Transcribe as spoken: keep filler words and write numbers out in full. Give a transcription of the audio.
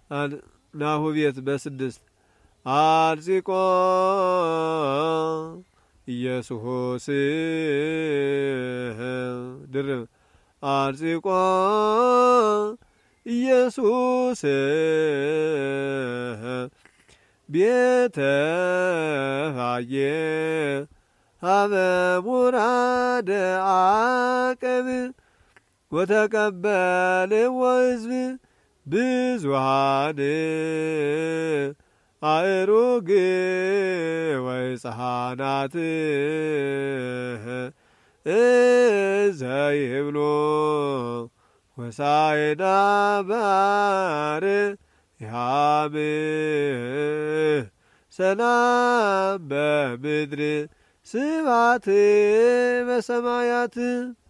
ናሁ ቤት በስድስት አርጺቆ ኢየሱስ ድርብ አርጺቆ ኢየሱስ ቤተ ፋጌ ሀበ ሙራደ አቀብ ወተቀበልዎ ሕዝብ ብዙኃን አእሩግ ወሕፃናት እዘይብሎ ሆሳዕና በአርያም ሰላም በምድር ስብሐት በሰማያት